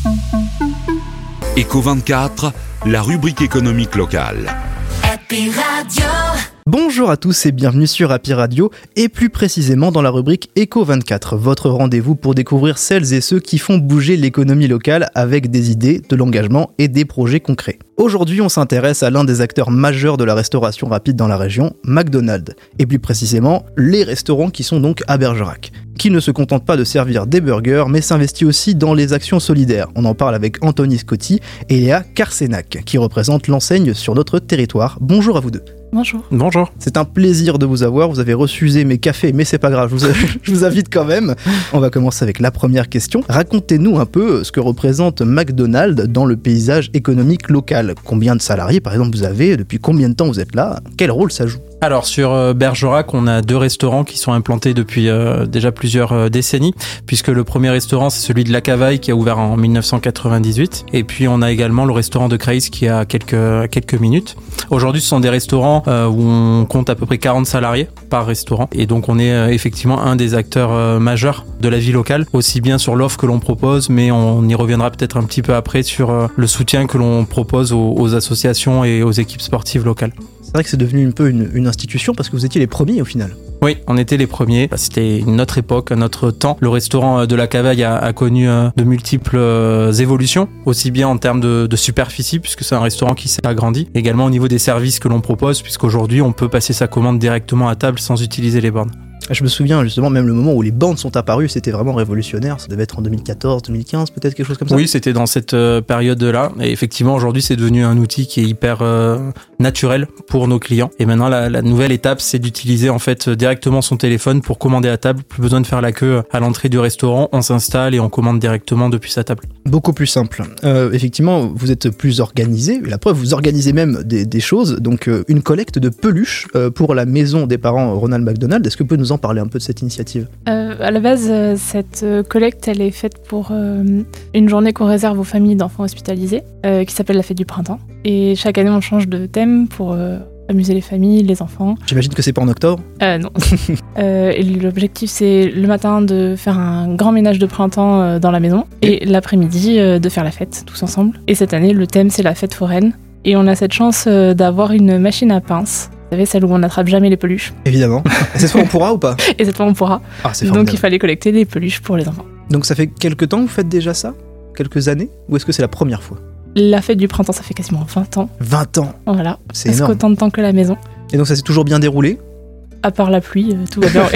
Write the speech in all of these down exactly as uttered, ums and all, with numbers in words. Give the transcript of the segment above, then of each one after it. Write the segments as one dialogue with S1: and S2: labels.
S1: Éco vingt-quatre, la rubrique économique locale.
S2: Happy Radio.
S3: Bonjour à tous et bienvenue sur Happy Radio et plus précisément dans la rubrique Éco vingt-quatre, votre rendez-vous pour découvrir celles et ceux qui font bouger l'économie locale avec des idées, de l'engagement et des projets concrets. Aujourd'hui, on s'intéresse à l'un des acteurs majeurs de la restauration rapide dans la région, McDonald's, et plus précisément les restaurants qui sont donc à Bergerac, qui ne se contentent pas de servir des burgers mais s'investit aussi dans les actions solidaires. On en parle avec Anthony Scotti et Léa Carsenac qui représentent l'enseigne sur notre territoire. Bonjour à vous deux.
S4: Bonjour.
S5: Bonjour.
S3: C'est un plaisir de vous avoir, vous avez refusé mes cafés, mais c'est pas grave, je vous, je vous invite quand même. On va commencer avec la première question. Racontez-nous un peu ce que représente McDonald's dans le paysage économique local. Combien de salariés, par exemple, vous avez? Depuis combien de temps vous êtes là? Quel rôle ça joue?
S5: Alors sur euh, Bergerac, on a deux restaurants qui sont implantés depuis euh, déjà plusieurs euh, décennies, puisque le premier restaurant c'est celui de La Cavaille qui a ouvert en dix-neuf cent quatre-vingt-dix-huit, et puis on a également le restaurant de Creys qui a quelques quelques minutes. Aujourd'hui, ce sont des restaurants euh, où on compte à peu près quarante salariés par restaurant, et donc on est euh, effectivement un des acteurs euh, majeurs de la vie locale, aussi bien sur l'offre que l'on propose, mais on y reviendra peut-être un petit peu après sur euh, le soutien que l'on propose aux, aux associations et aux équipes sportives locales.
S3: C'est vrai que c'est devenu un peu une, une institution parce que vous étiez les premiers au final.
S5: Oui, on était les premiers. C'était une autre époque, un autre temps. Le restaurant de La Cavaille a, a connu de multiples évolutions, aussi bien en termes de, de superficie, puisque c'est un restaurant qui s'est agrandi, également au niveau des services que l'on propose, puisqu'aujourd'hui on peut passer sa commande directement à table sans utiliser les bornes.
S3: Je me souviens justement même le moment où les bornes sont apparues, c'était vraiment révolutionnaire, ça devait être en deux mille quatorze, deux mille quinze peut-être, quelque chose comme ça.
S5: Oui, c'était dans cette euh, période-là, et effectivement aujourd'hui c'est devenu un outil qui est hyper euh, naturel pour nos clients, et maintenant la, la nouvelle étape c'est d'utiliser en fait directement son téléphone pour commander à table, plus besoin de faire la queue à l'entrée du restaurant, on s'installe et on commande directement depuis sa table.
S3: Beaucoup plus simple. Euh, effectivement, vous êtes plus organisé, la preuve, vous organisez même des, des choses, donc euh, une collecte de peluches euh, pour la maison des parents Ronald McDonald. Est-ce que vous pouvez nous en parler un peu de cette initiative?
S4: euh, À la base, euh, cette euh, collecte, elle est faite pour euh, une journée qu'on réserve aux familles d'enfants hospitalisés, euh, qui s'appelle la fête du printemps. Et chaque année, on change de thème pour euh, amuser les familles, les enfants.
S3: J'imagine que c'est pas en octobre?
S4: Euh, non. euh, et l'objectif, c'est le matin de faire un grand ménage de printemps euh, dans la maison, et l'après-midi, euh, de faire la fête tous ensemble. Et cette année, le thème, c'est la fête foraine. Et on a cette chance euh, d'avoir une machine à pince. Vous savez, celle où on n'attrape jamais les peluches.
S3: Évidemment. Et cette fois, on pourra ou pas?
S4: Et cette fois, on pourra.
S3: Ah, c'est
S4: Donc,
S3: formidable.
S4: il fallait collecter des peluches pour les enfants.
S3: Donc, ça fait quelques temps que vous faites déjà ça? Quelques années? Ou est-ce que c'est la première fois?
S4: La fête du printemps, ça fait quasiment vingt ans.
S3: vingt ans.
S4: Voilà.
S3: C'est
S4: Presque
S3: énorme.
S4: autant de temps que la maison.
S3: Et donc, ça s'est toujours bien déroulé?
S4: À part la pluie, euh, tout va bien.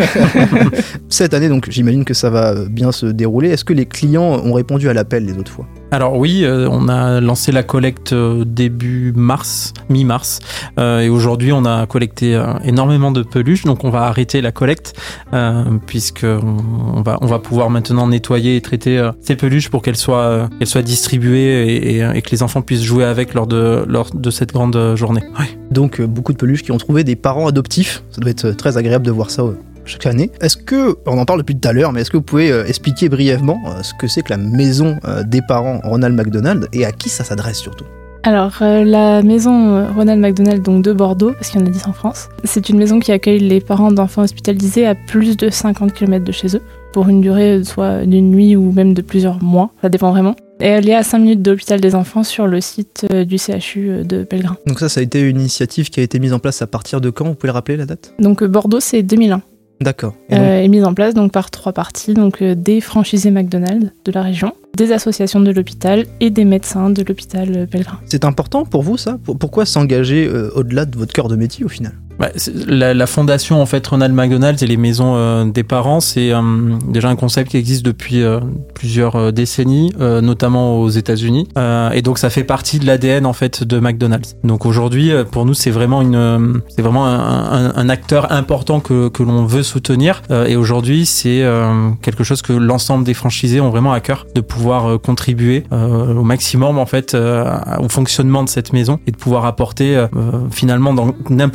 S3: Cette année, donc, j'imagine que ça va bien se dérouler. Est-ce que les clients ont répondu à l'appel les autres fois?
S5: Alors oui, euh, on a lancé la collecte euh, début mars, mi-mars, euh, et aujourd'hui on a collecté euh, énormément de peluches, donc on va arrêter la collecte euh, puisque on, on va on va pouvoir maintenant nettoyer et traiter euh, ces peluches pour qu'elles soient euh, qu'elles soient distribuées et, et, et que les enfants puissent jouer avec lors de lors de cette grande euh, journée. Ouais.
S3: Donc, euh, beaucoup de peluches qui ont trouvé des parents adoptifs. Ça doit être euh, très agréable de voir ça euh, chaque année. Est-ce que, on en parle depuis tout à l'heure, mais est-ce que vous pouvez euh, expliquer brièvement euh, ce que c'est que la maison euh, des parents Ronald McDonald et à qui ça s'adresse surtout?
S4: Alors, euh, la maison euh, Ronald McDonald, donc de Bordeaux, parce qu'il y en a dix en France, c'est une maison qui accueille les parents d'enfants hospitalisés à plus de cinquante kilomètres de chez eux, pour une durée euh, soit d'une nuit ou même de plusieurs mois, ça dépend vraiment. Et elle est à cinq minutes de l'hôpital des enfants sur le site euh, du C H U euh, de Pellegrin.
S3: Donc ça, ça a été une initiative qui a été mise en place à partir de quand? Vous pouvez le rappeler, la date?
S4: Donc euh, Bordeaux, c'est deux mille un.
S3: D'accord. Et donc,
S4: Euh, est mise en place donc par trois parties, donc euh, des franchisés McDonald's de la région, des associations de l'hôpital et des médecins de l'hôpital euh, Pellegrin.
S3: c'est important pour vous, ça? Pour- Pourquoi s'engager euh, au-delà de votre cœur de métier, au final?
S5: Bah, c'est- la, la fondation en fait Ronald McDonald et les maisons euh, des parents, c'est euh, déjà un concept qui existe depuis euh, plusieurs euh, décennies, euh, notamment aux États-Unis, euh, et donc ça fait partie de l'A D N en fait de McDonald's. Donc aujourd'hui, euh, pour nous, c'est vraiment une, euh, c'est vraiment un, un, un acteur important que que l'on veut soutenir, euh, et aujourd'hui, c'est euh, quelque chose que l'ensemble des franchisés ont vraiment à cœur de pouvoir euh, contribuer euh, au maximum en fait euh, au fonctionnement de cette maison et de pouvoir apporter euh, finalement dans n'importe quelle des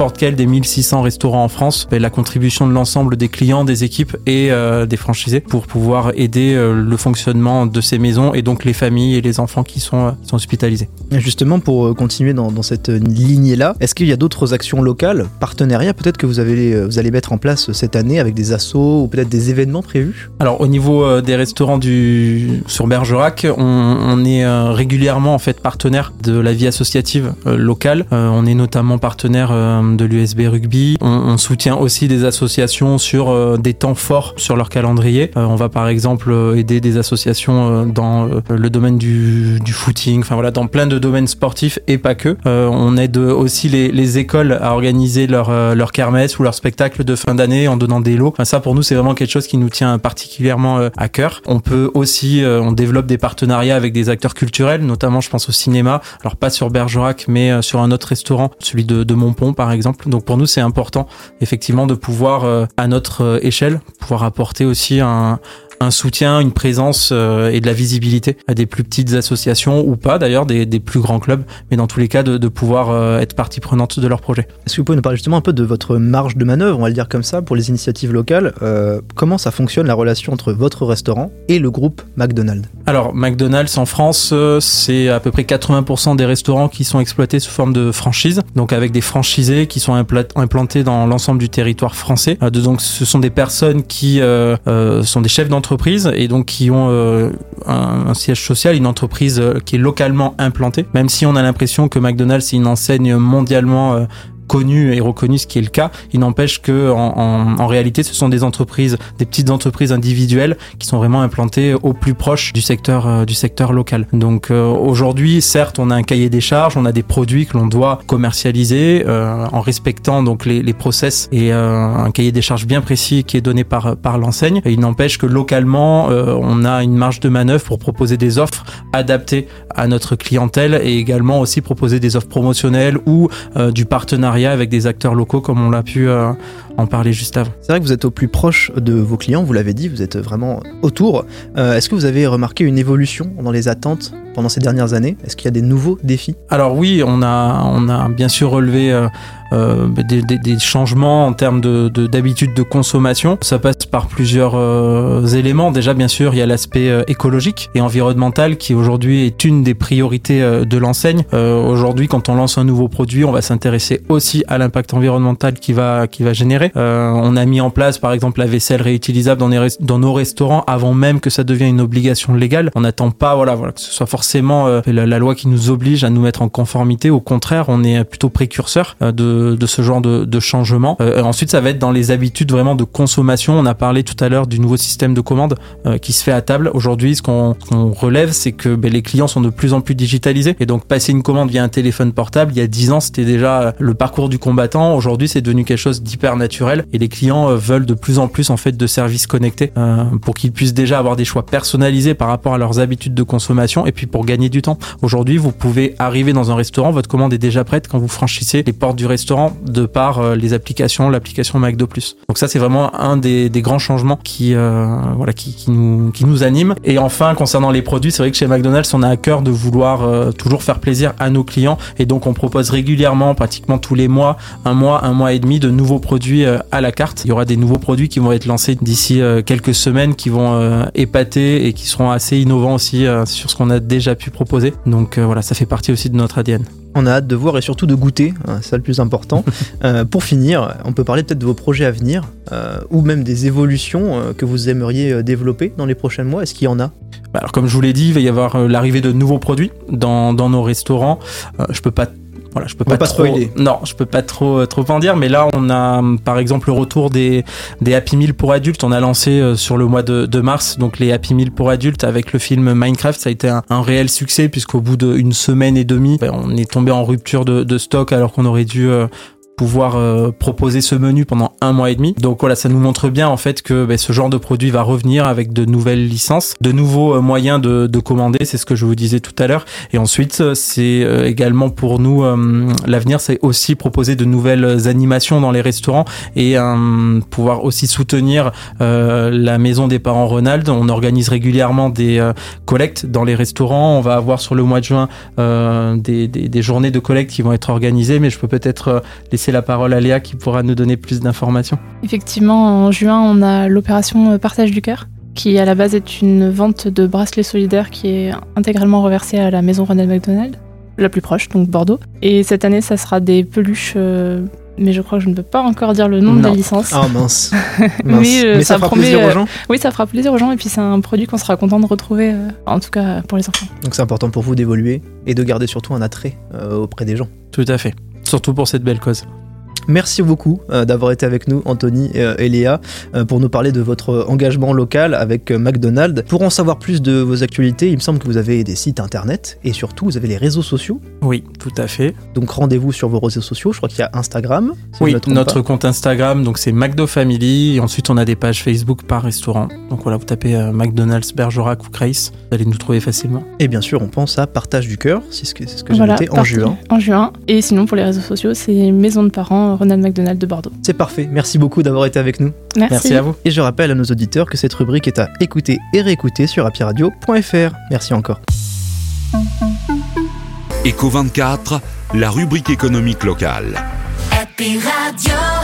S5: mille six cents restaurants en France, ben, la contribution de l'ensemble des clients, des équipes et euh, des franchisés pour pouvoir aider euh, le fonctionnement de ces maisons et donc les familles et les enfants qui sont, euh, qui sont hospitalisés.
S3: Justement, pour continuer dans, dans cette lignée-là, est-ce qu'il y a d'autres actions locales, partenariats peut-être que vous, avez, vous allez mettre en place cette année avec des assos ou peut-être des événements prévus?
S5: Alors au niveau euh, des restaurants du, sur Bergerac, on, on est euh, régulièrement en fait partenaire de la vie associative euh, locale. Euh, on est notamment partenaire euh, de l'U S B Rugby. On, on soutient aussi des associations sur euh, des temps forts sur leur calendrier. Euh, on va par exemple euh, aider des associations euh, dans euh, le domaine du, du footing, enfin voilà, dans plein de domaines sportifs et pas que. Euh, on aide aussi les, les écoles à organiser leur, euh, leur kermesse ou leur spectacle de fin d'année en donnant des lots. Enfin, ça pour nous c'est vraiment quelque chose qui nous tient particulièrement euh, à cœur. On peut aussi, euh, on développe des partenariats avec des acteurs culturels, notamment je pense au cinéma. Alors pas sur Bergerac, mais euh, sur un autre restaurant, celui de, de Montpont par exemple. Donc pour nous c'est important effectivement de pouvoir euh, à notre euh, échelle pouvoir apporter aussi un un soutien, une présence euh, et de la visibilité à des plus petites associations ou pas d'ailleurs, des, des plus grands clubs, mais dans tous les cas de, de pouvoir euh, être partie prenante de leur projet.
S3: Est-ce que vous pouvez nous parler justement un peu de votre marge de manœuvre, on va le dire comme ça, pour les initiatives locales? euh, Comment ça fonctionne la relation entre votre restaurant et le groupe McDonald's?
S5: Alors McDonald's en France, euh, c'est à peu près quatre-vingts pour cent des restaurants qui sont exploités sous forme de franchise, donc avec des franchisés qui sont impla- implantés dans l'ensemble du territoire français. Euh, donc ce sont des personnes qui euh, euh, sont des chefs d'entreprise et donc qui ont euh, un, un siège social, une entreprise euh, qui est localement implantée, même si on a l'impression que McDonald's c'est une enseigne mondialement euh, connu et reconnu, ce qui est le cas. Il n'empêche que en, en, en réalité, ce sont des entreprises, des petites entreprises individuelles qui sont vraiment implantées au plus proche du secteur euh, du secteur local. Donc euh, aujourd'hui, certes, on a un cahier des charges, on a des produits que l'on doit commercialiser euh, en respectant donc les, les process et euh, un cahier des charges bien précis qui est donné par par l'enseigne. Et il n'empêche que localement, euh, on a une marge de manœuvre pour proposer des offres adaptées à notre clientèle et également aussi proposer des offres promotionnelles ou euh, du partenariat avec des acteurs locaux comme on l'a pu euh, en parler juste avant.
S3: C'est vrai que vous êtes au plus proche de vos clients, vous l'avez dit, vous êtes vraiment autour. Euh, est-ce que vous avez remarqué une évolution dans les attentes pendant ces dernières années? Est-ce qu'il y a des nouveaux défis?
S5: Alors oui, on a, on a bien sûr relevé euh, euh, des, des, des changements en termes de, de, d'habitudes de consommation. Ça passe par plusieurs euh, éléments. Déjà, bien sûr, il y a l'aspect euh, écologique et environnemental qui aujourd'hui est une des priorités euh, de l'enseigne. Euh, aujourd'hui, quand on lance un nouveau produit, on va s'intéresser aussi à l'impact environnemental qu'il va, qu'il va générer. Euh, on a mis en place, par exemple, la vaisselle réutilisable dans, les res- dans nos restaurants avant même que ça devienne une obligation légale. On n'attend pas, voilà, voilà, que ce soit forcément euh, la, la loi qui nous oblige à nous mettre en conformité. Au contraire, on est plutôt précurseur euh, de, de ce genre de, de changement. Euh, ensuite, ça va être dans les habitudes vraiment de consommation. On a parlé tout à l'heure du nouveau système de commande euh, qui se fait à table. Aujourd'hui, ce qu'on, ce qu'on relève, c'est que ben, les clients sont de plus en plus digitalisés. Et donc, passer une commande via un téléphone portable, il y a dix ans, c'était déjà le parcours du combattant. Aujourd'hui, c'est devenu quelque chose d'hyper naturel et les clients euh, veulent de plus en plus en fait de services connectés euh, pour qu'ils puissent déjà avoir des choix personnalisés par rapport à leurs habitudes de consommation et puis pour gagner du temps. Aujourd'hui, vous pouvez arriver dans un restaurant, votre commande est déjà prête quand vous franchissez les portes du restaurant de par euh, les applications, l'application McDo Plus. Donc ça, c'est vraiment un des, des grands changements qui euh, voilà qui, qui nous qui nous anime. Et enfin, concernant les produits, c'est vrai que chez McDonald's, on a à cœur de vouloir euh, toujours faire plaisir à nos clients et donc on propose régulièrement, pratiquement tous les mois, un mois, un mois et demi de nouveaux produits euh, à la carte. Il y aura des nouveaux produits qui vont être lancés d'ici euh, quelques semaines qui vont euh, épater et qui seront assez innovants aussi euh, sur ce qu'on a déjà pu proposer. Donc euh, voilà, ça fait partie aussi de notre A D N.
S3: On a hâte de voir et surtout de goûter, hein, c'est ça le plus important. euh, pour finir, on peut parler peut-être de vos projets à venir euh, ou même des évolutions euh, que vous aimeriez euh, développer dans les prochains mois. Est-ce qu'il y en a?
S5: Alors comme je vous l'ai dit, il va y avoir euh, l'arrivée de nouveaux produits dans, dans nos restaurants. Euh, je peux pas Voilà, je peux pas,
S3: pas
S5: trop,
S3: spoiler.
S5: non, je peux pas trop trop en dire, mais là on a par exemple le retour des des Happy Meal pour adultes. On a lancé euh, sur le mois de, de mars donc les Happy Meal pour adultes avec le film Minecraft. Ça a été un, un réel succès puisqu'au bout d'une semaine et demie, ben, on est tombé en rupture de, de stock alors qu'on aurait dû euh, pouvoir euh, proposer ce menu pendant un mois et demi. Donc voilà, ça nous montre bien en fait que bah, ce genre de produit va revenir avec de nouvelles licences, de nouveaux euh, moyens de, de commander, c'est ce que je vous disais tout à l'heure. Et ensuite, c'est euh, également pour nous, euh, l'avenir, c'est aussi proposer de nouvelles animations dans les restaurants et euh, pouvoir aussi soutenir euh, la maison des parents Ronald. On organise régulièrement des euh, collectes dans les restaurants. On va avoir sur le mois de juin euh, des, des, des journées de collecte qui vont être organisées, mais je peux peut-être euh, laisser laisser la parole à Léa qui pourra nous donner plus d'informations.
S4: Effectivement, en juin, on a l'opération Partage du Cœur, qui à la base est une vente de bracelets solidaires qui est intégralement reversée à la maison Ronald McDonald, la plus proche, donc Bordeaux. Et cette année, ça sera des peluches, euh, mais je crois que je ne peux pas encore dire le nom
S5: Non.
S4: de la licence.
S3: Ah mince. mince.
S4: Oui, euh,
S3: Mais ça,
S4: ça
S3: fera
S4: promet,
S3: plaisir aux
S4: euh,
S3: gens.
S4: Oui, ça fera plaisir aux gens, et puis c'est un produit qu'on sera content de retrouver, euh, en tout cas pour les enfants.
S3: Donc c'est important pour vous d'évoluer et de garder surtout un attrait euh, auprès des gens.
S5: Tout à fait. Surtout pour cette belle cause.
S3: Merci beaucoup euh, d'avoir été avec nous, Anthony euh, et Léa, euh, pour nous parler de votre engagement local avec euh, McDonald's. Pour en savoir plus de vos actualités, il me semble que vous avez des sites internet et surtout vous avez les réseaux sociaux.
S5: Oui, tout à fait.
S3: Donc rendez-vous sur vos réseaux sociaux. Je crois qu'il y a Instagram. si je
S5: Oui,
S3: me trompe
S5: notre
S3: pas.
S5: compte Instagram, donc c'est McDo Family. Et ensuite, on a des pages Facebook par restaurant. Donc voilà, vous tapez euh, McDonald's, Bergerac ou Kreis, vous allez nous trouver facilement.
S3: Et bien sûr, on pense à Partage du Cœur, c'est ce que, c'est ce que j'ai
S4: Voilà,
S3: noté, en
S4: partout.
S3: juin.
S4: En juin. Et sinon, pour les réseaux sociaux, c'est Maison de Parents Ronald McDonald de Bordeaux.
S3: C'est parfait. Merci beaucoup d'avoir été avec nous.
S4: Merci.
S5: Merci à vous.
S3: Et je rappelle à nos auditeurs que cette rubrique est à écouter et réécouter sur happy radio point f r. Merci encore.
S1: Éco vingt-quatre, la rubrique économique locale.
S2: Happy Radio.